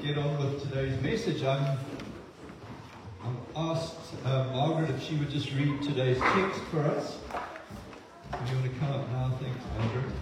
get on with today's message, I've asked Margaret if she would just read today's text for us. If you want to come up now, thanks, Margaret.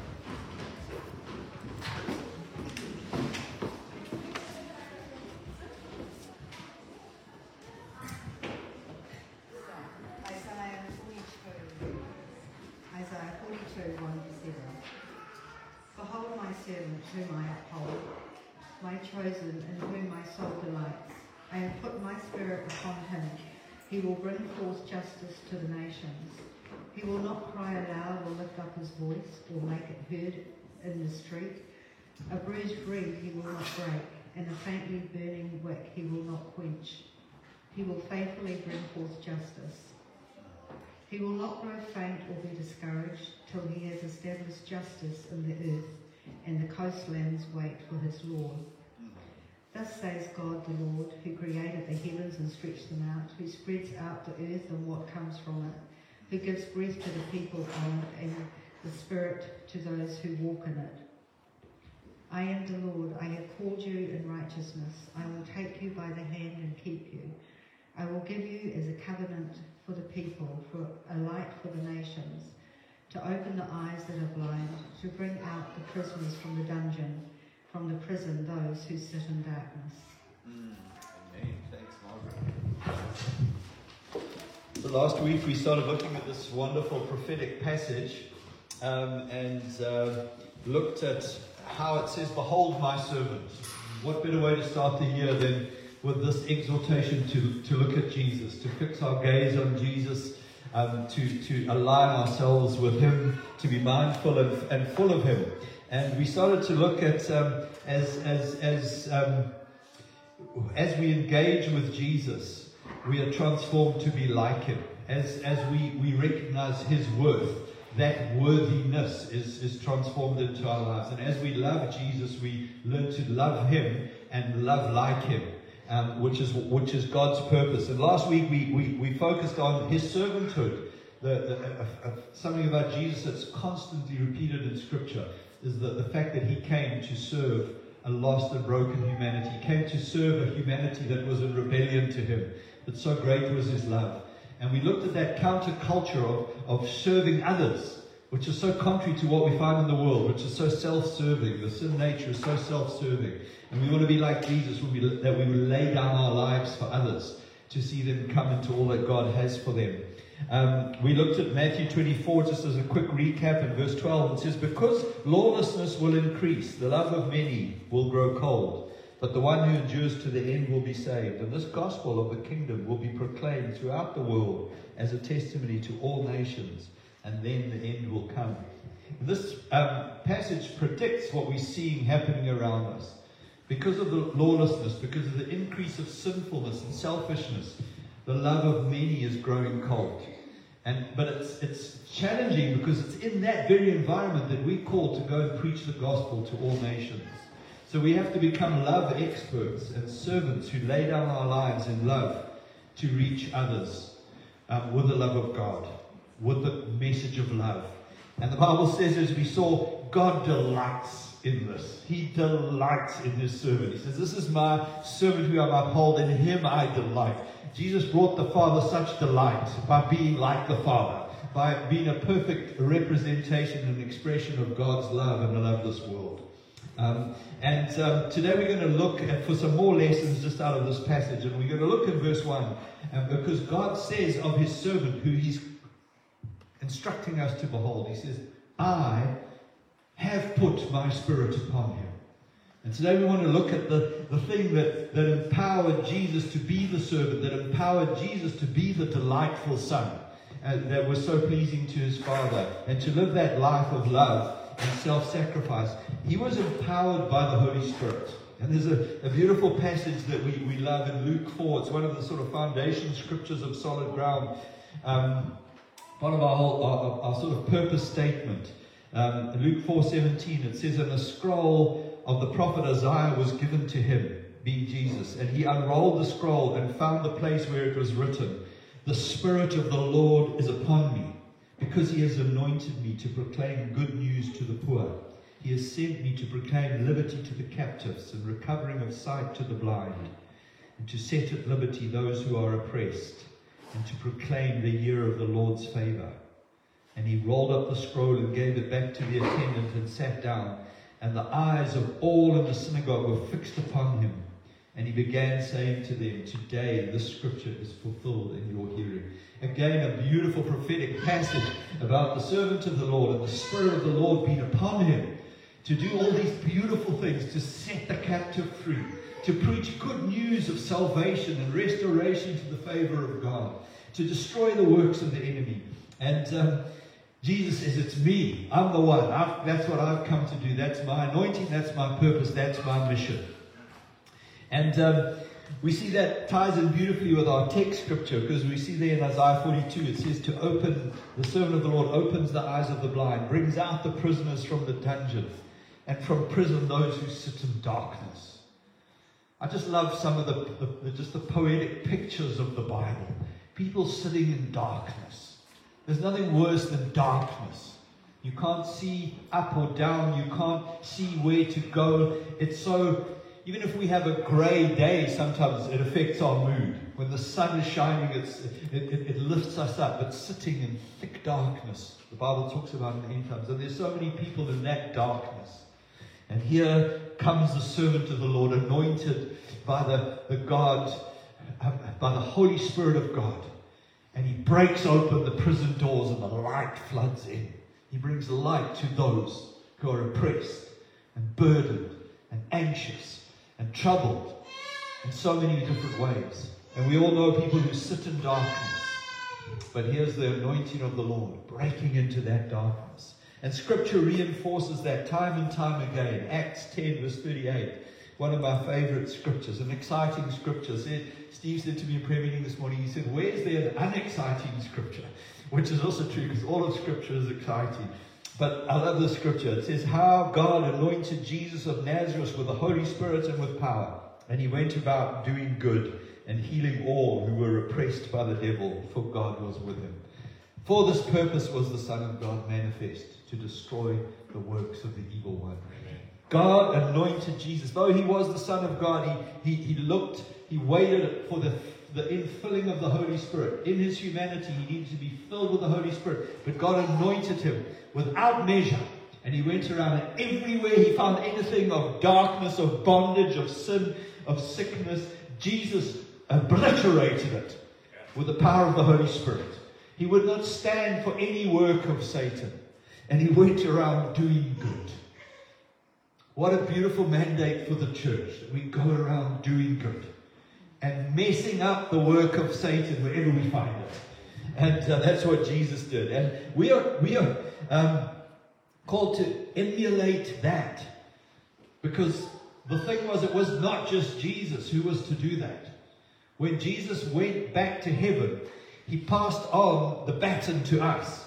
Isaiah 42, 1-7. Behold my servant whom I uphold, my chosen in whom my soul delights. I have put my spirit upon him. He will bring forth justice to the nations. He will not cry aloud or lift up his voice or make it heard in the street. A bruised reed he will not break, and a faintly burning wick he will not quench. He will faithfully bring forth justice. He will not grow faint or be discouraged till he has established justice in the earth, and the coastlands wait for his law. Thus says God the Lord, who created the heavens and stretched them out, who spreads out the earth and what comes from it, who gives breath to the people on it and the spirit to those who walk in it. I am the Lord, I have called you in righteousness. I will take you by the hand and keep you. I will give you as a covenant for the people, for a light for the nations, to open the eyes that are blind, to bring out the prisoners from the dungeon, from the prison those who sit in darkness. Amen. Thanks, Margaret. So last week we started looking at this wonderful prophetic passage and looked at how it says, "Behold my servant." What better way to start the year than with this exhortation to look at Jesus, to fix our gaze on Jesus, to align ourselves with him, to be mindful and full of him. And we started to look at as we engage with Jesus, we are transformed to be like him. As we recognize his worth, that worthiness is transformed into our lives. And as we love Jesus, we learn to love him and love like him. Which is God's purpose. And last week we focused on his servanthood. Something about Jesus that's constantly repeated in Scripture is the fact that he came to serve a lost and broken humanity. He came to serve a humanity that was in rebellion to him. But so great was his love. And we looked at that counterculture of serving others, which is so contrary to what we find in the world, which is so self-serving. The sin nature is so self-serving. And we want to be like Jesus, that we will lay down our lives for others to see them come into all that God has for them. We looked at Matthew 24 just as a quick recap in verse 12. It says, "Because lawlessness will increase, the love of many will grow cold. But the one who endures to the end will be saved. And this gospel of the kingdom will be proclaimed throughout the world as a testimony to all nations. And then the end will come." This passage predicts what we're seeing happening around us. Because of the lawlessness, because of the increase of sinfulness and selfishness, the love of many is growing cold. But it's challenging because it's in that very environment that we're called to go and preach the gospel to all nations. So we have to become love experts and servants who lay down our lives in love to reach others with the love of God, with the message of love. And the Bible says, as we saw, God delights in this. He delights in his servant. He says, "This is my servant who I uphold, in him I delight." Jesus brought the Father such delight by being like the Father, by being a perfect representation and expression of God's love and the love of this world. Today we're going to look for some more lessons just out of this passage, and we're going to look at verse 1, because God says of his servant who he's instructing us to behold, he says, "I have put my spirit upon him." And today we want to look at the thing that empowered Jesus to be the servant, that empowered Jesus to be the delightful son, that was so pleasing to his Father, and to live that life of love and self-sacrifice. He was empowered by the Holy Spirit. And there's a beautiful passage that we love in Luke 4. It's one of the sort of foundation scriptures of solid ground. Part of our sort of purpose statement. Luke 4:17, it says, "And a scroll of the prophet Isaiah was given to him," being Jesus, "and he unrolled the scroll and found the place where it was written, 'The Spirit of the Lord is upon me, because he has anointed me to proclaim good news to the poor. He has sent me to proclaim liberty to the captives and recovering of sight to the blind, and to set at liberty those who are oppressed, and to proclaim the year of the Lord's favor. And he rolled up the scroll and gave it back to the attendant and sat down. And the eyes of all in the synagogue were fixed upon him. And he began saying to them, today this scripture is fulfilled in your hearing. Again, a beautiful prophetic passage about the servant of the Lord and the Spirit of the Lord being upon him to do all these beautiful things, to set the captive free, to preach good news of salvation and restoration to the favor of God, to destroy the works of the enemy. And Jesus says, it's me. I'm the one. That's what I've come to do. That's my anointing. That's my purpose. That's my mission. And we see that ties in beautifully with our text scripture, because we see there in Isaiah 42, it says to open, the servant of the Lord opens the eyes of the blind, brings out the prisoners from the dungeon, and from prison those who sit in darkness. I just love some of the poetic pictures of the Bible. People sitting in darkness. There's nothing worse than darkness. You can't see up or down. You can't see where to go. It's so, even if we have a grey day, sometimes it affects our mood. When the sun is shining, it lifts us up. But sitting in thick darkness, the Bible talks about in the end times. And there's so many people in that darkness. And here comes the servant of the Lord, anointed by the Holy Spirit of God. And he breaks open the prison doors and the light floods in. He brings light to those who are oppressed and burdened and anxious and troubled in so many different ways. And we all know people who sit in darkness. But here's the anointing of the Lord breaking into that darkness. And Scripture reinforces that time and time again. Acts 10 verse 38. One of my favorite scriptures, an exciting scripture. Steve said to me in prayer meeting this morning, he said, where's there an unexciting scripture? Which is also true, because all of Scripture is exciting. But I love this scripture. It says, how God anointed Jesus of Nazareth with the Holy Spirit and with power. And he went about doing good and healing all who were oppressed by the devil, for God was with him. For this purpose was the Son of God manifest, to destroy the works of the evil one. God anointed Jesus. Though he was the Son of God, he waited for the infilling of the Holy Spirit. In his humanity, he needed to be filled with the Holy Spirit. But God anointed him without measure. And he went around, and everywhere he found anything of darkness, of bondage, of sin, of sickness, Jesus obliterated it with the power of the Holy Spirit. He would not stand for any work of Satan. And he went around doing good. What a beautiful mandate for the church, that we go around doing good and messing up the work of Satan wherever we find it. And that's what Jesus did. And we are called to emulate that. Because the thing was, it was not just Jesus who was to do that. When Jesus went back to heaven, he passed on the baton to us.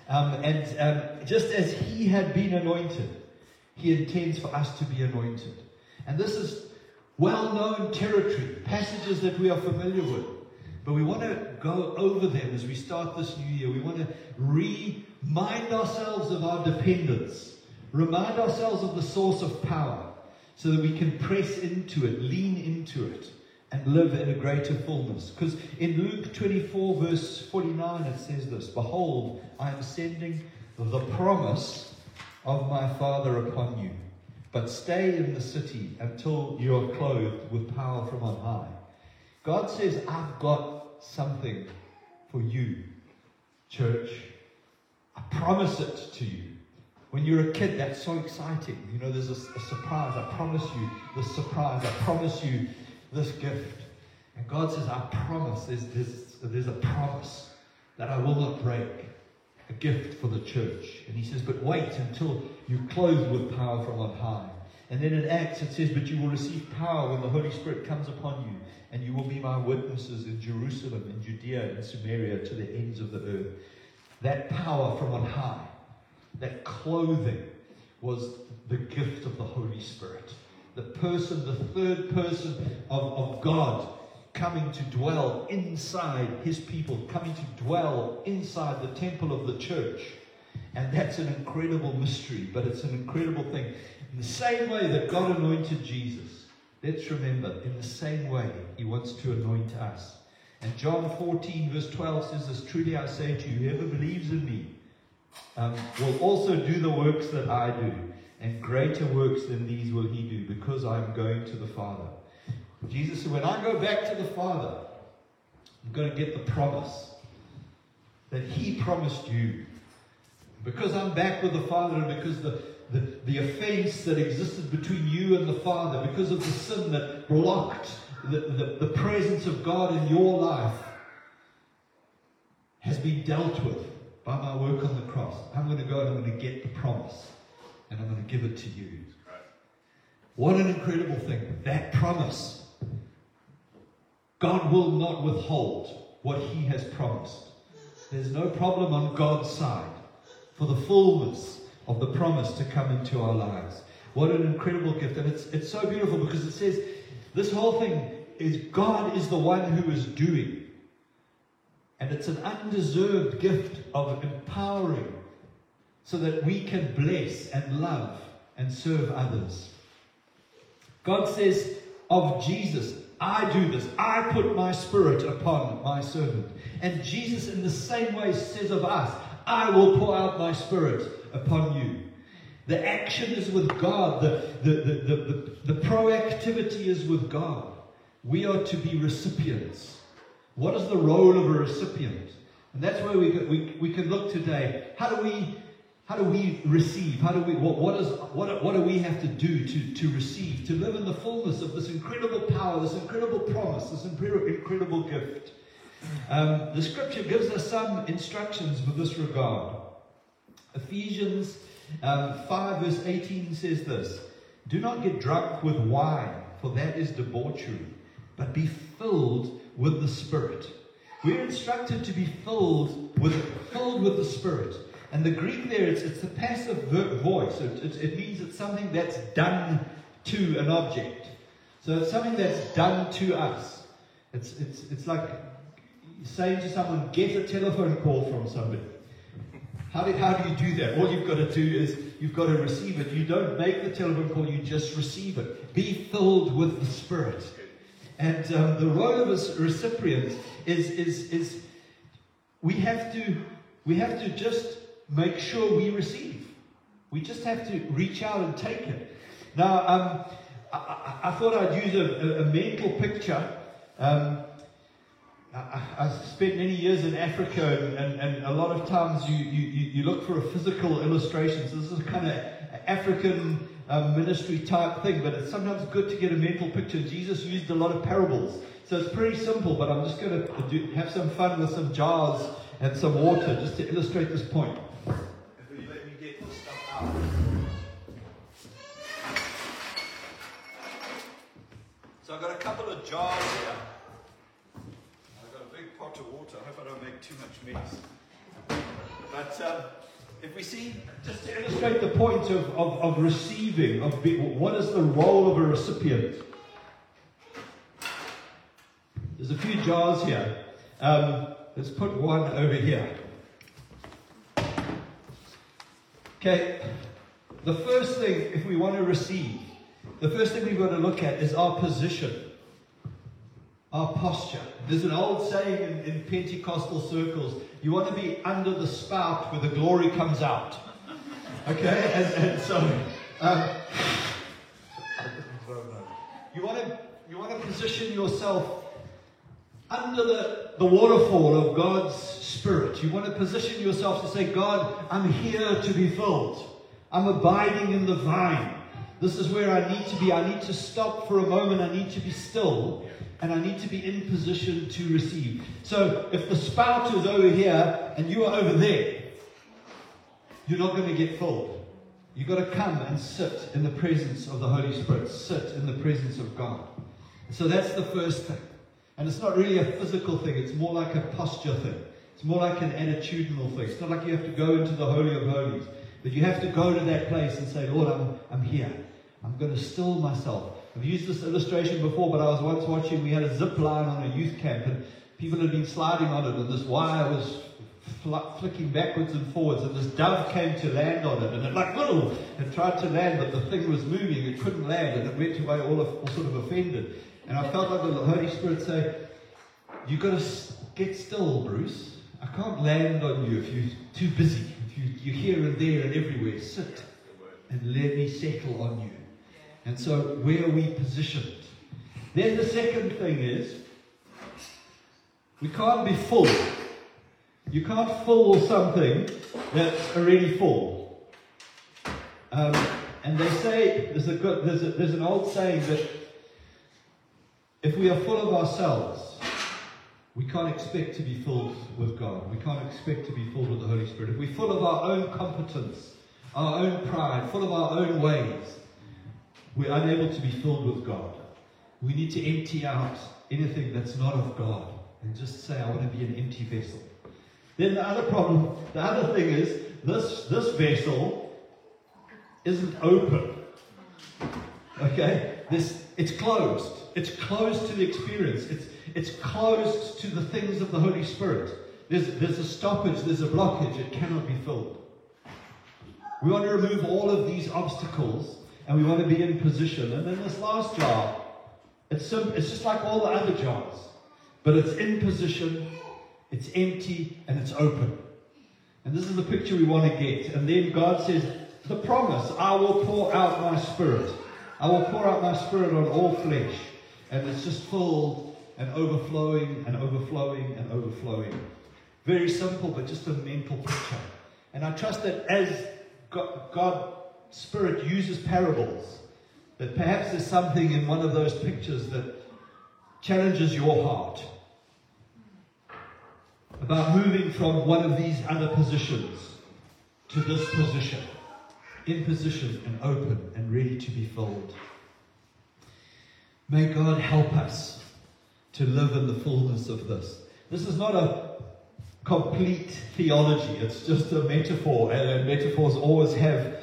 And just as he had been anointed, he intends for us to be anointed. And this is well-known territory, passages that we are familiar with. But we want to go over them as we start this new year. We want to remind ourselves of our dependence. Remind ourselves of the source of power, so that we can press into it, lean into it, and live in a greater fullness. Because in Luke 24 verse 49 it says this, behold, I am sending the promise of my Father upon you. But stay in the city until you are clothed with power from on high. God says, I've got something for you, church. I promise it to you. When you're a kid, that's so exciting. You know, there's a surprise. I promise you this surprise. I promise you this gift. And God says, I promise. There's a promise that I will not break. A gift for the church. And he says, but wait until you're clothed with power from on high. And then in Acts it says, but you will receive power when the Holy Spirit comes upon you, and you will be my witnesses in Jerusalem, in Judea, and Samaria, to the ends of the earth. That power from on high, that clothing, was the gift of the Holy Spirit. The third person of God, coming to dwell inside his people, coming to dwell inside the temple of the church. And that's an incredible mystery, but it's an incredible thing. In the same way that God anointed Jesus, let's remember, in the same way, He wants to anoint us. And John 14 verse 12 says this, truly I say to you, whoever believes in me will also do the works that I do, and greater works than these will he do, because I am going to the Father. Jesus said, when I go back to the Father, I'm going to get the promise that He promised you. Because I'm back with the Father, and because the offense that existed between you and the Father, because of the sin that blocked the presence of God in your life, has been dealt with by my work on the cross. I'm going to go and I'm going to get the promise, and I'm going to give it to you. What an incredible thing. That promise. God will not withhold what He has promised. There's no problem on God's side for the fullness of the promise to come into our lives. What an incredible gift. And it's so beautiful, because it says this whole thing is God is the one who is doing. And it's an undeserved gift of empowering so that we can bless and love and serve others. God says of Jesus, I do this. I put my Spirit upon my servant. And Jesus in the same way says of us, I will pour out my Spirit upon you. The action is with God. The proactivity is with God. We are to be recipients. What is the role of a recipient? And that's where we can look today. How do we receive? What do we have to do to receive, to live in the fullness of this incredible power, this incredible promise, this incredible gift? The Scripture gives us some instructions with this regard. Ephesians 5 verse 18 says this, do not get drunk with wine, for that is debauchery, but be filled with the Spirit. We're instructed to be filled with the Spirit. And the Greek there, it's the passive voice. It means it's something that's done to an object. So it's something that's done to us. It's like saying to someone, get a telephone call from somebody. How do you do that? All you've got to do is you've got to receive it. You don't make the telephone call, you just receive it. Be filled with the Spirit. And the role of a recipient is we have to just make sure we receive. We just have to reach out and take it. Now, I thought I'd use a mental picture. I spent many years in Africa, and a lot of times you look for a physical illustration. So this is a kind of African ministry type thing, but it's sometimes good to get a mental picture. Jesus used a lot of parables. So it's pretty simple, but I'm just going to have some fun with some jars and some water just to illustrate this point. If you let me get this stuff out. So I've got a couple of jars here. I've got a big pot of water. I hope I don't make too much mess. But if we see, just to illustrate the point of receiving, what is the role of a recipient? There's a few jars here. Let's put one over here. Okay, the first thing, if we want to receive, the first thing we've got to look at is our position, our posture. There's an old saying in Pentecostal circles, you want to be under the spout where the glory comes out. Okay, and so you want to position yourself under the waterfall of God's Spirit. You want to position yourself to say, God, I'm here to be filled. I'm abiding in the vine. This is where I need to be. I need to stop for a moment. I need to be still. And I need to be in position to receive. So if the spout is over here and you are over there, you're not going to get filled. You've got to come and sit in the presence of the Holy Spirit. Sit in the presence of God. So that's the first thing. And it's not really a physical thing. It's more like a posture thing. It's more like an attitudinal thing. It's not like you have to go into the Holy of Holies. But you have to go to that place and say, Lord, I'm here. I'm going to still myself. I've used this illustration before, but I was once watching, we had a zip line on a youth camp, and people had been sliding on it, and this wire was flicking backwards and forwards, and this dove came to land on it, and it like, whoa, it tried to land, but the thing was moving, it couldn't land, and it went away all sort of offended. And I felt like the Holy Spirit say, you've got to get still, Bruce. I can't land on you if you're too busy. If you're here and there and everywhere. Sit and let me settle on you. And so, where are we positioned? Then the second thing is, we can't be full. You can't fill something that's already full. And they say, there's an old saying that if we are full of ourselves, we can't expect to be filled with God. We can't expect to be filled with the Holy Spirit. If we're full of our own competence, our own pride, full of our own ways, we're unable to be filled with God. We need to empty out anything that's not of God and just say, I want to be an empty vessel. Then the other thing is, this vessel isn't open. Okay? It's closed. It's closed to the experience. It's closed to the things of the Holy Spirit. There's a stoppage, there's a blockage. It cannot be filled. We want to remove all of these obstacles, and we want to be in position. And then this last jar, it's just like all the other jars, but it's in position, it's empty, and it's open. And this is the picture we want to get. And then God says, the promise, I will pour out my Spirit. I will pour out my Spirit on all flesh. And it's just filled and overflowing and overflowing and overflowing. Very simple, but just a mental picture. And I trust that as God's Spirit uses parables, that perhaps there's something in one of those pictures that challenges your heart about moving from one of these other positions to this position, in position and open and ready to be filled. May God help us to live in the fullness of this. This is not a complete theology. It's just a metaphor, and metaphors always have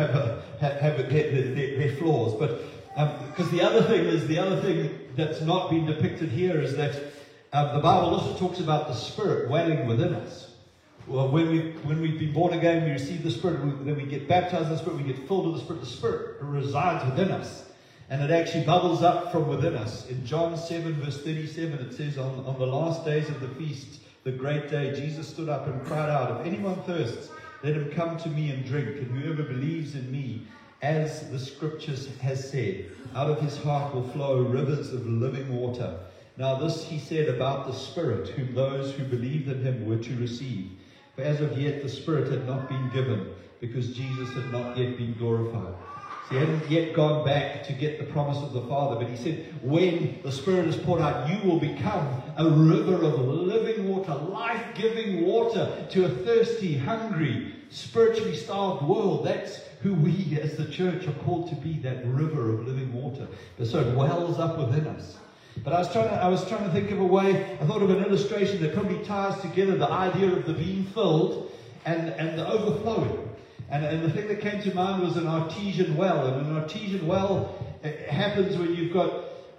their flaws. But because the other thing that's not been depicted here is that the Bible also talks about the Spirit dwelling within us. Well, when we've been born again, we receive the Spirit, then we get baptized in the Spirit, we get filled with the Spirit. The Spirit resides within us. And it actually bubbles up from within us. In John 7, verse 37, it says, on the last days of the feast, the great day, Jesus stood up and cried out, if anyone thirsts, let him come to me and drink. And whoever believes in me, as the Scriptures has said, out of his heart will flow rivers of living water. Now this he said about the Spirit, whom those who believed in him were to receive. For as of yet the Spirit had not been given, because Jesus had not yet been glorified. He hadn't yet gone back to get the promise of the Father, but he said, when the Spirit is poured out, you will become a river of living water, life-giving water to a thirsty, hungry, spiritually starved world. That's who we as the church are called to be, that river of living water. So it wells up within us. But I was trying to think of a way, I thought of an illustration that probably ties together the idea of the being filled and the overflowing. And the thing that came to mind was an artesian well. And an artesian well happens when you've got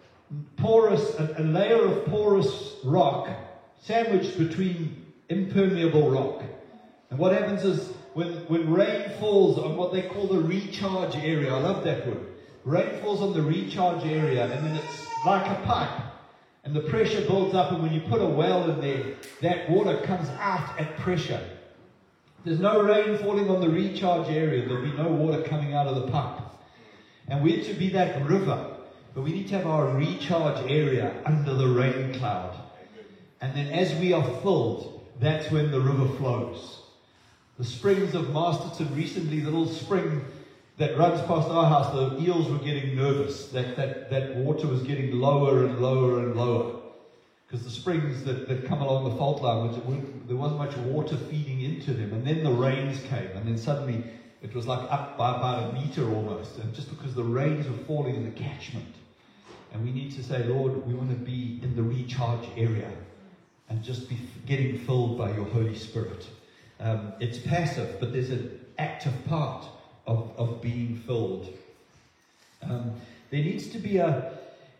a layer of porous rock sandwiched between impermeable rock. And what happens is when rain falls on what they call the recharge area, I love that word. Rain falls on the recharge area, and then it's like a pipe. And the pressure builds up, and when you put a well in there, that water comes out at pressure. There's no rain falling on the recharge area, there'll be no water coming out of the pipe. And we're to be that river, but we need to have our recharge area under the rain cloud. And then as we are filled, that's when the river flows. The springs of Masterton recently, the little spring that runs past our house, the eels were getting nervous. That water was getting lower and lower and lower. Because the springs that come along the fault line, there wasn't much water feeding into them. And then the rains came, and then suddenly it was like up by about a meter almost. And just because the rains were falling in the catchment. And we need to say, Lord, we want to be in the recharge area and just be getting filled by your Holy Spirit. It's passive, but there's an active part of being filled. There needs to be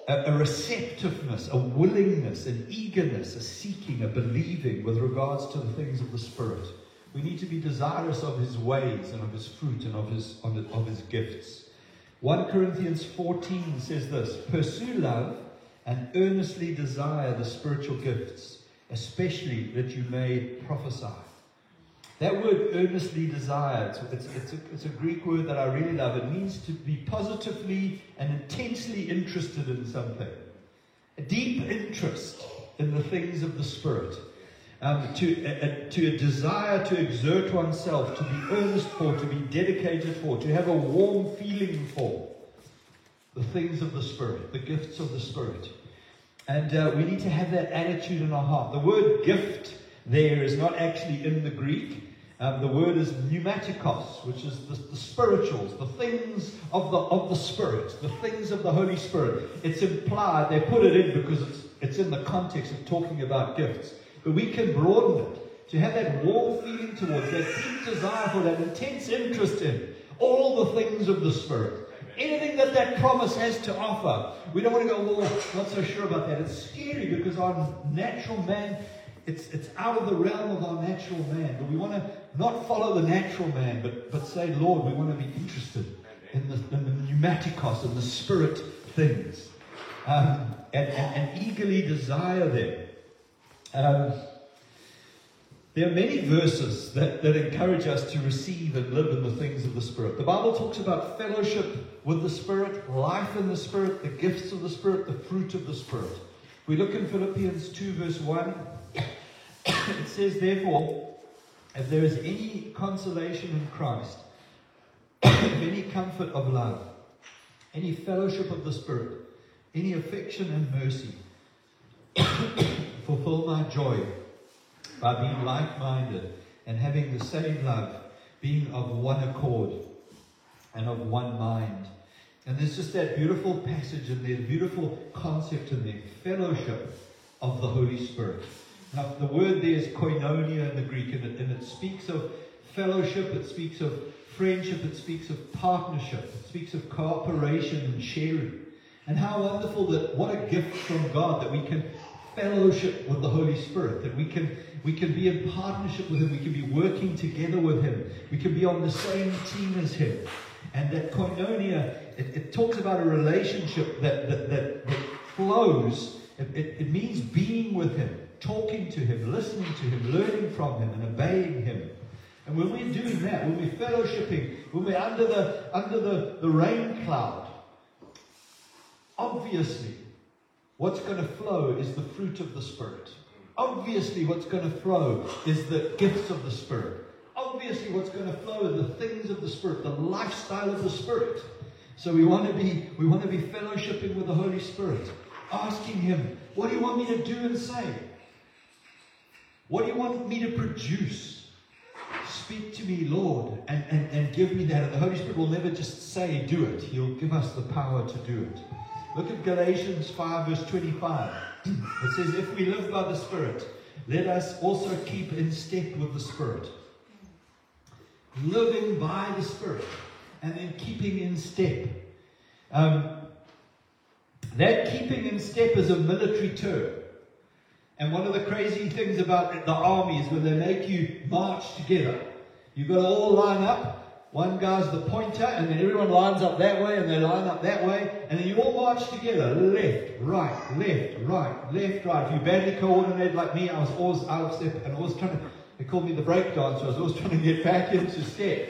a receptiveness, a willingness, an eagerness, a seeking, a believing with regards to the things of the Spirit. We need to be desirous of His ways and of His fruit and of His gifts. 1 Corinthians 14 says this: pursue love and earnestly desire the spiritual gifts, especially that you may prophesy. That word earnestly desire, it's a Greek word that I really love. It means to be positively and intensely interested in something. A deep interest in the things of the Spirit. To a desire to exert oneself, to be earnest for, to be dedicated for, to have a warm feeling for the things of the Spirit, the gifts of the Spirit. And we need to have that attitude in our heart. The word gift there is not actually in the Greek. The word is pneumatikos, which is the spirituals, the things of the Spirit, the things of the Holy Spirit. It's implied, they put it in because it's in the context of talking about gifts. But we can broaden it to have that warm feeling towards, that deep desire for, that intense interest in all the things of the Spirit. Anything that promise has to offer. We don't want to go, well, not so sure about that. It's scary because our natural man, it's out of the realm of our natural man. But we want to not follow the natural man, but say, Lord, we want to be interested in the pneumatikos, in the Spirit things. And eagerly desire them. There are many verses that encourage us to receive and live in the things of the Spirit. The Bible talks about fellowship with the Spirit, life in the Spirit, the gifts of the Spirit, the fruit of the Spirit. We look in Philippians 2 verse 1. It says, therefore, if there is any consolation in Christ, any comfort of love, any fellowship of the Spirit, any affection and mercy, fulfill my joy by being like-minded and having the same love, being of one accord and of one mind. And there's just that beautiful passage in there, beautiful concept in there, fellowship of the Holy Spirit. Now, the word there is koinonia in the Greek, and it speaks of fellowship, it speaks of friendship, it speaks of partnership, it speaks of cooperation and sharing. And how wonderful that, what a gift from God that we can fellowship with the Holy Spirit, that we can be in partnership with Him, we can be working together with Him, we can be on the same team as Him. And that koinonia, it talks about a relationship that flows. It means being with Him, talking to Him, listening to Him, learning from Him, and obeying Him. And when we're doing that, when we're fellowshipping, when we're under the rain cloud, obviously, what's going to flow is the fruit of the Spirit. Obviously, what's going to flow is the gifts of the Spirit. Obviously, what's going to flow is the things of the Spirit, the lifestyle of the Spirit. So we want to be fellowshipping with the Holy Spirit, asking Him, what do you want me to do and say? What do you want me to produce? Speak to me, Lord, and give me that. And the Holy Spirit will never just say, do it. He'll give us the power to do it. Look at Galatians 5 verse 25. It says, if we live by the Spirit, let us also keep in step with the Spirit. Living by the Spirit and then keeping in step. That keeping in step is a military term. And one of the crazy things about the army is when they make you march together, you've got to all line up. One guy's the pointer, and then everyone lines up that way, and they line up that way, and then you all march together, left, right, left, right, left, right. If you badly coordinated like me, I was always out of step, and always trying to, they called me the break dancer, I was always trying to get back into step.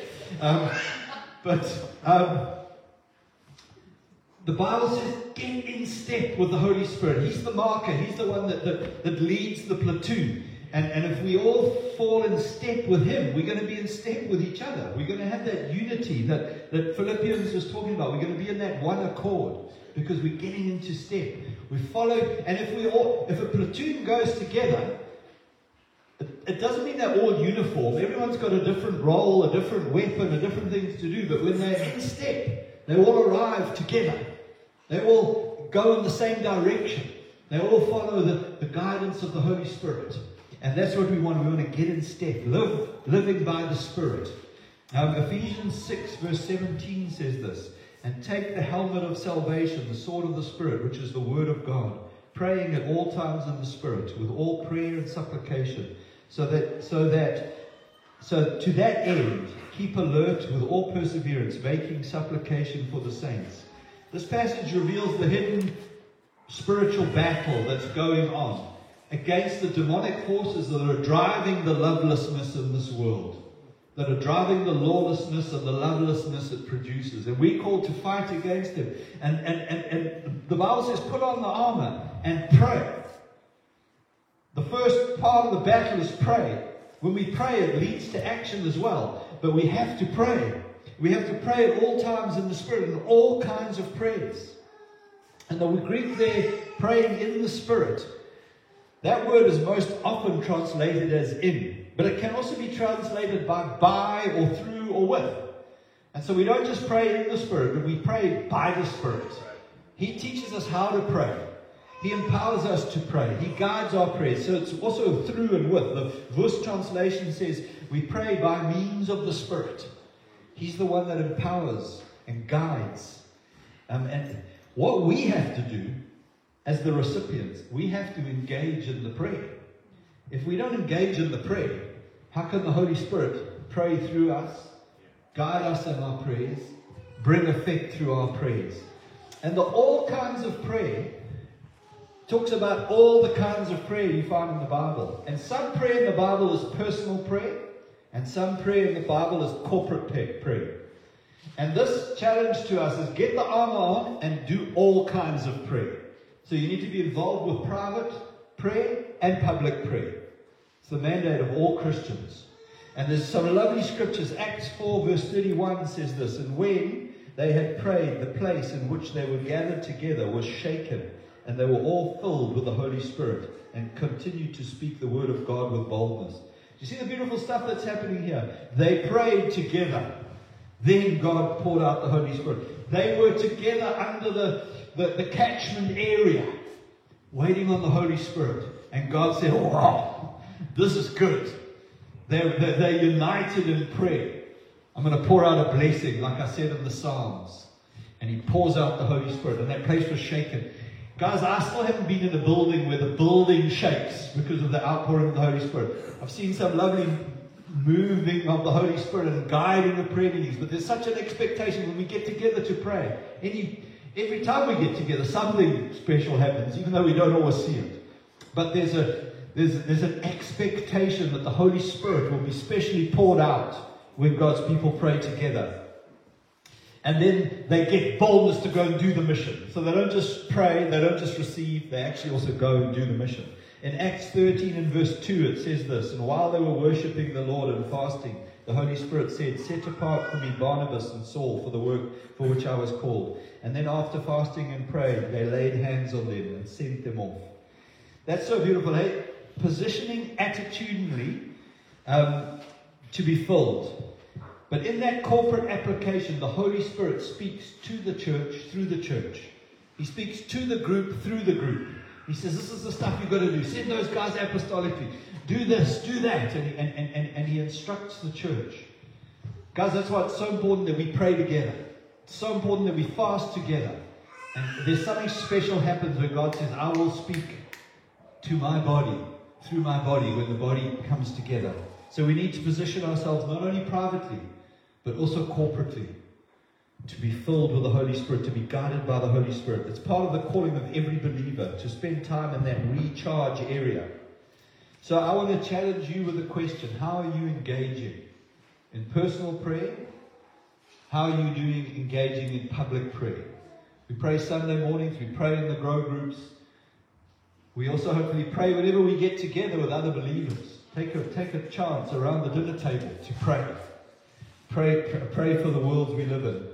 The Bible says, get in step with the Holy Spirit. He's the marker, He's the one that leads the platoon. And if we all fall in step with Him, we're going to be in step with each other. We're going to have that unity that Philippians was talking about. We're going to be in that one accord because we're getting into step. We follow, and if a platoon goes together, it doesn't mean they're all uniform. Everyone's got a different role, a different weapon, a different things to do. But when they're in step, they all arrive together. They all go in the same direction. They all follow the guidance of the Holy Spirit. And that's what we want. We want to get in step. Living by the Spirit. Ephesians 6 verse 17 says this. And take the helmet of salvation, the sword of the Spirit, which is the word of God, praying at all times in the Spirit, with all prayer and supplication, so to that end, keep alert with all perseverance, making supplication for the saints. This passage reveals the hidden spiritual battle that's going on against the demonic forces that are driving the lovelessness in this world, that are driving the lawlessness and the lovelessness it produces. And we're called to fight against them. And the Bible says, put on the armor and pray. The first part of the battle is pray. When we pray, it leads to action as well. But we have to pray. We have to pray at all times in the Spirit, in all kinds of prayers. And the Greek there, praying in the Spirit, that word is most often translated as in. But it can also be translated by or through or with. And so we don't just pray in the Spirit, but we pray by the Spirit. He teaches us how to pray. He empowers us to pray. He guides our prayers. So it's also through and with. The verse translation says we pray by means of the Spirit. He's the one that empowers and guides. And what we have to do as the recipients, we have to engage in the prayer. If we don't engage in the prayer, how can the Holy Spirit pray through us, guide us in our prayers, bring effect through our prayers? And the all kinds of prayer talks about all the kinds of prayer you find in the Bible. And some prayer in the Bible is personal prayer, and some prayer in the Bible is corporate prayer. And this challenge to us is get the armor on and do all kinds of prayer. So you need to be involved with private prayer and public prayer. It's the mandate of all Christians. And there's some lovely scriptures. Acts 4 verse 31 says this, and when they had prayed, the place in which they were gathered together was shaken, and they were all filled with the Holy Spirit and continued to speak the word of God with boldness. Do you see the beautiful stuff that's happening here? They prayed together. Then God poured out the Holy Spirit. They were together under the catchment area, waiting on the Holy Spirit. And God said, oh, wow, this is good. They're united in prayer. I'm going to pour out a blessing, like I said in the Psalms. And He pours out the Holy Spirit. And that place was shaken. Guys, I still haven't been in a building where the building shakes because of the outpouring of the Holy Spirit. I've seen some lovely moving of the Holy Spirit and guiding the prayer meetings. But there's such an expectation when we get together to pray. Every time we get together, something special happens, even though we don't always see it. But there's an expectation that the Holy Spirit will be specially poured out when God's people pray together. And then they get boldness to go and do the mission. So they don't just pray, they don't just receive, they actually also go and do the mission. In Acts 13 and verse 2 it says this, and while they were worshipping the Lord and fasting, the Holy Spirit said, set apart for me Barnabas and Saul for the work for which I was called. And then after fasting and praying, they laid hands on them and sent them off. That's so beautiful, eh? Positioning attitudinally to be filled. But in that corporate application, the Holy Spirit speaks to the church through the church. He speaks to the group through the group. He says, this is the stuff you've got to do. Send those guys apostolically. Do this, do that. And He instructs the church. Guys, that's why it's so important that we pray together. It's so important that we fast together. And there's something special happens when God says, I will speak to my body, through my body, when the body comes together. So we need to position ourselves not only privately, but also corporately, to be filled with the Holy Spirit, to be guided by the Holy Spirit. It's part of the calling of every believer, to spend time in that recharge area. So I want to challenge you with a question. How are you engaging in personal prayer? How are you doing engaging in public prayer? We pray Sunday mornings, we pray in the grow groups. We also hopefully pray whenever we get together with other believers. Take a chance around the dinner table to pray. Pray for the world we live in.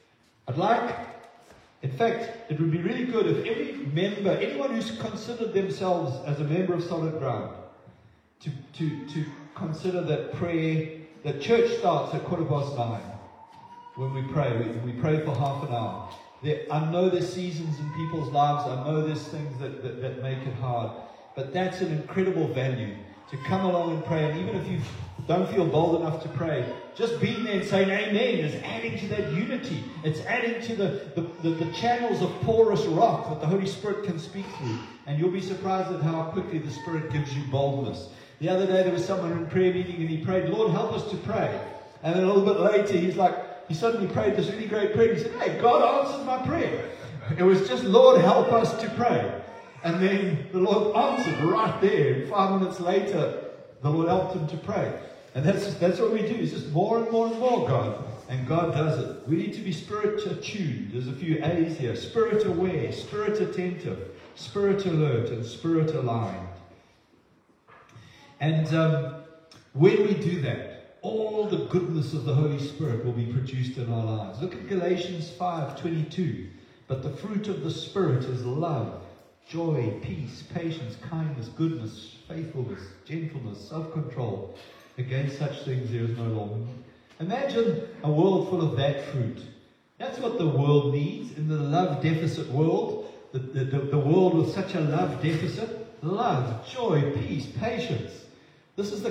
In fact, it would be really good if every member, anyone who's considered themselves as a member of Solid Ground, to consider that prayer, that church starts at 9:15 when we pray. We pray for half an hour. I know there's seasons in people's lives. I know there's things that make it hard. But that's an incredible value. to come along and pray. And even if you don't feel bold enough to pray, just being there and saying amen is adding to that unity. It's adding to the channels of porous rock that the Holy Spirit can speak through. And you'll be surprised at how quickly the Spirit gives you boldness. The other day there was someone in prayer meeting and he prayed, Lord, help us to pray. And then a little bit later he suddenly prayed this really great prayer. He said, hey, God answered my prayer. It was just, Lord, help us to pray. And then the Lord answered right there. And 5 minutes later, the Lord helped him to pray. And that's what we do. It's just more and more and more, God. And God does it. We need to be spirit attuned. There's a few A's here. Spirit aware, spirit attentive, spirit alert, and spirit aligned. And when we do that, all the goodness of the Holy Spirit will be produced in our lives. Look at Galatians 5:22. But the fruit of the Spirit is love, joy, peace, patience, kindness, goodness, faithfulness, gentleness, self-control. Against such things there is no law. Imagine a world full of that fruit. That's what the world needs in the love deficit world. The world with such a love deficit. Love, joy, peace, patience. This is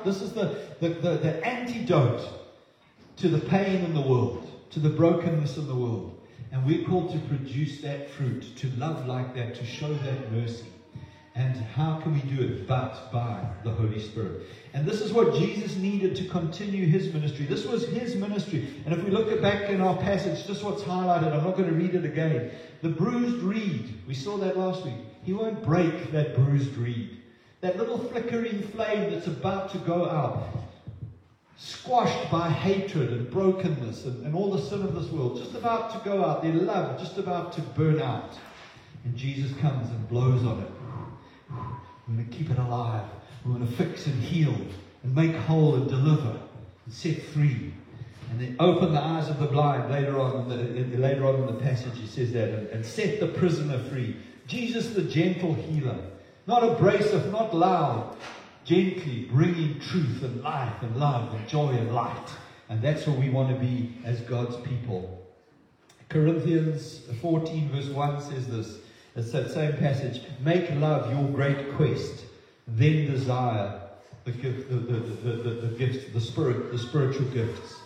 the antidote to the pain in the world, to the brokenness in the world. And we're called to produce that fruit, to love like that, to show that mercy. And how can we do it but by the Holy Spirit? And this is what Jesus needed to continue his ministry. This was his ministry. And if we look back in our passage, just what's highlighted, I'm not going to read it again. The bruised reed, we saw that last week. He won't break that bruised reed. That little flickering flame that's about to go out, squashed by hatred and brokenness and all the sin of this world, just about to go out, their love just about to burn out. And Jesus comes and blows on it. We're going to keep it alive. We're going to fix and heal and make whole and deliver and set free. And then open the eyes of the blind later on in the passage he says that, and set the prisoner free. Jesus the gentle healer. Not abrasive, not loud. Gently bringing truth and life and love and joy and light. And that's what we want to be as God's people. Corinthians 14 verse 1 says this. It's that same passage. Make love your great quest, then desire the gift, the gifts, the spiritual gifts.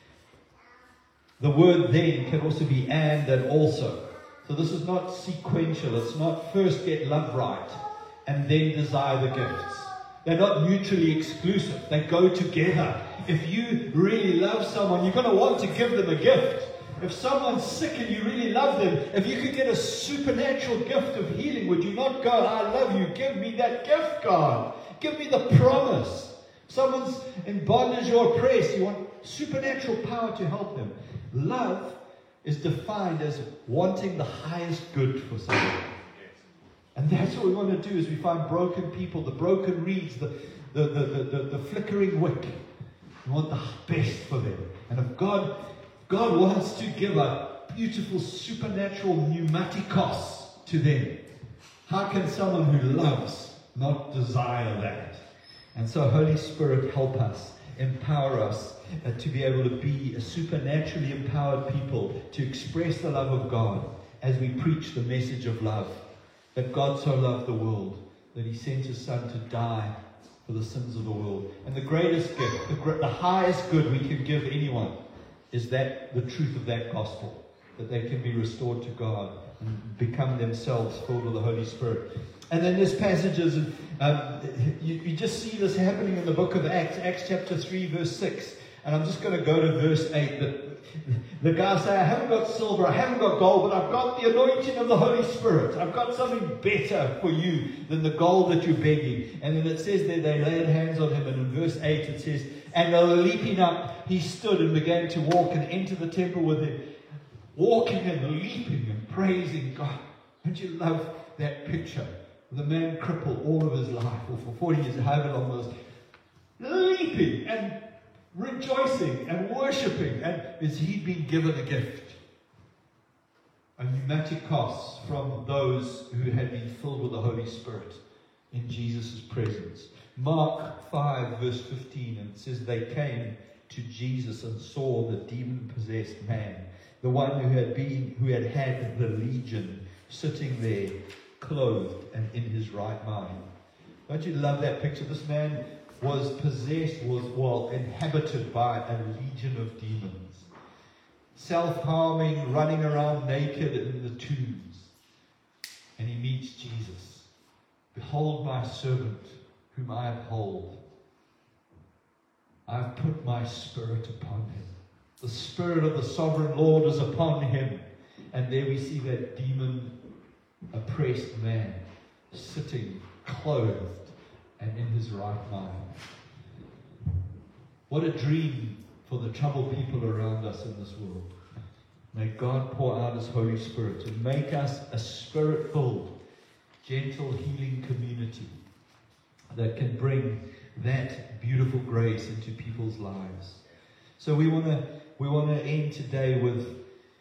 The word then can also be and also. So this is not sequential. It's not first get love right and then desire the gifts. They're not mutually exclusive. They go together. If you really love someone, you're going to want to give them a gift. If someone's sick and you really love them, if you could get a supernatural gift of healing, would you not go, I love you, give me that gift, God. Give me the promise. If someone's in bondage or oppressed, you want supernatural power to help them. Love is defined as wanting the highest good for someone. And that's what we want to do, is we find broken people, the broken reeds, the flickering wick. We want the best for them. And if God wants to give a beautiful supernatural pneumatikos to them, how can someone who loves not desire that? And so Holy Spirit, help us, empower us to be able to be a supernaturally empowered people, to express the love of God as we preach the message of love. That God so loved the world that he sent his Son to die for the sins of the world. And the greatest gift, the highest good we can give anyone, is that the truth of that gospel, that they can be restored to God and become themselves filled with the Holy Spirit. And then there's passages, you just see this happening in the book of Acts, Acts chapter 3, verse 6. And I'm just going to go to verse 8. The guys say, I haven't got silver, I haven't got gold, but I've got the anointing of the Holy Spirit. I've got something better for you than the gold that you're begging. And then it says there, they laid hands on him. And in verse 8 it says, and leaping up, he stood and began to walk and enter the temple with them, walking and leaping and praising God. Don't you love that picture? The man crippled all of his life, or for 40 years, however long it was, leaping and rejoicing and worshipping, and as he'd been given a gift, a pneumatikos from those who had been filled with the Holy Spirit in Jesus' presence. Mark 5 verse 15, and it says they came to Jesus and saw the demon-possessed man, the one who had had the legion, sitting there, clothed and in his right mind. Don't you love that picture? This man was possessed, was inhabited by a legion of demons. Self-harming, running around naked in the tombs. And he meets Jesus. Behold my servant, whom I uphold. I've put my spirit upon him. The spirit of the sovereign Lord is upon him. And there we see that demon-oppressed man sitting, clothed, and in his right mind. What a dream for the troubled people around us in this world. May God pour out His Holy Spirit to make us a spirit-filled, gentle, healing community that can bring that beautiful grace into people's lives. So we want to end today with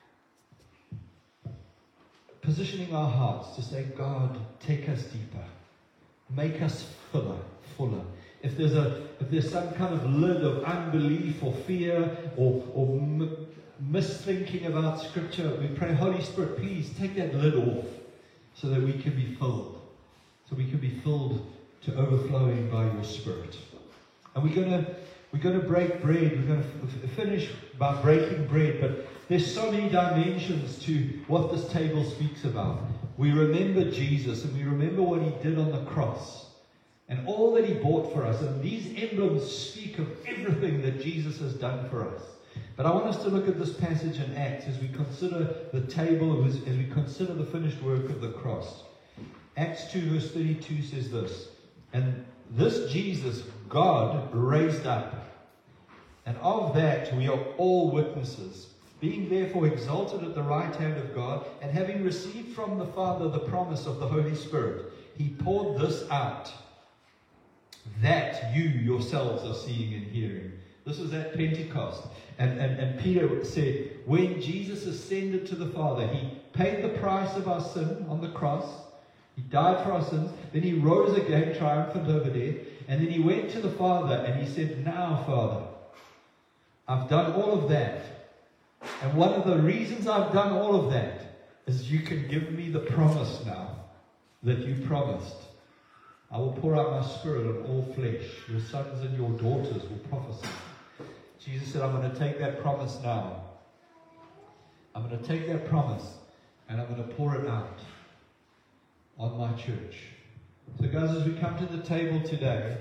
positioning our hearts to say, God, take us deeper. Make us fuller. If there's some kind of lid of unbelief or fear or misthinking about Scripture, we pray, Holy Spirit, please take that lid off so that we can be filled. So we can be filled to overflowing by your Spirit. And we're going to break bread. We're going to finish by breaking bread, but there's so many dimensions to what this table speaks about. We remember Jesus and we remember what He did on the cross and all that He bought for us. And these emblems speak of everything that Jesus has done for us. But I want us to look at this passage in Acts as we consider the table, as we consider the finished work of the cross. Acts 2 verse 32 says this, and this Jesus God raised up, and of that we are all witnesses. Being therefore exalted at the right hand of God, and having received from the Father the promise of the Holy Spirit, He poured this out, that you yourselves are seeing and hearing. This is at Pentecost. And Peter said, when Jesus ascended to the Father, He paid the price of our sin on the cross. He died for our sins. Then He rose again, triumphant over death. And then He went to the Father and He said, now, Father, I've done all of that. And one of the reasons I've done all of that is you can give me the promise now that you promised. I will pour out my Spirit on all flesh. Your sons and your daughters will prophesy. Jesus said, I'm going to take that promise now. I'm going to take that promise and I'm going to pour it out on my church. So guys, as we come to the table today,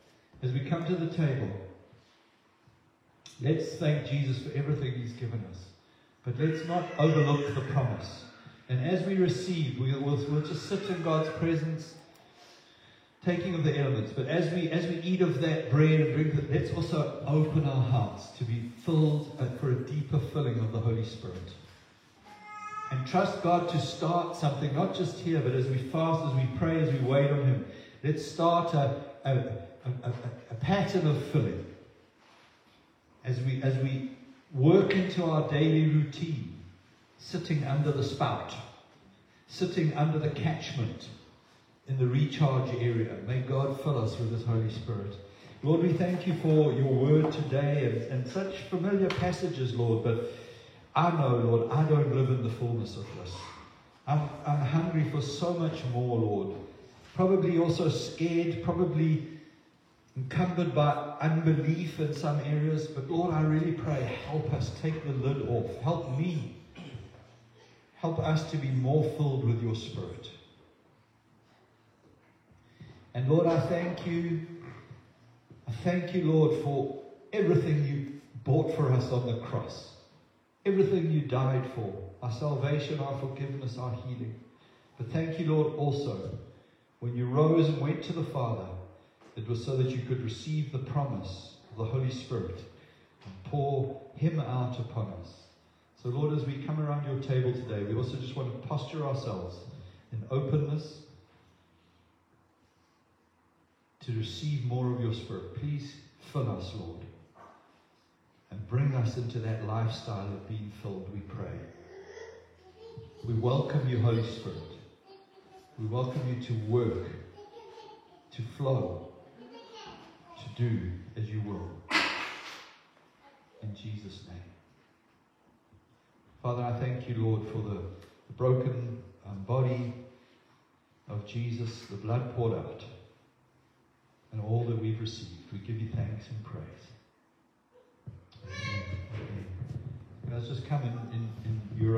let's thank Jesus for everything He's given us. But let's not overlook the promise. And as we receive, we'll just sit in God's presence, taking of the elements. But as we eat of that bread and drink it, let's also open our hearts to be filled for a deeper filling of the Holy Spirit. And trust God to start something, not just here, but as we fast, as we pray, as we wait on Him. Let's start a pattern of filling. As we work into our daily routine, sitting under the spout, sitting under the catchment in the recharge area. May God fill us with His Holy Spirit. Lord, we thank You for Your word today and such familiar passages, Lord, but I know, Lord, I don't live in the fullness of this. I'm hungry for so much more, Lord. Probably also scared, probably encumbered by unbelief in some areas. But Lord, I really pray, help us take the lid off. Help me. Help us to be more filled with Your Spirit. And Lord, I thank You. I thank You, Lord, for everything You bought for us on the cross. Everything You died for. Our salvation, our forgiveness, our healing. But thank You, Lord, also, when You rose and went to the Father, it was so that You could receive the promise of the Holy Spirit and pour Him out upon us. So Lord, as we come around Your table today, we also just want to posture ourselves in openness to receive more of Your Spirit. Please fill us, Lord, and bring us into that lifestyle of being filled, we pray. We welcome You, Holy Spirit. We welcome You to work, to flow, to do as You will. In Jesus' name. Father, I thank You, Lord, for the broken body of Jesus, the blood poured out. and all that we've received. We give you thanks and praise. Amen. Amen. Guys, just come in your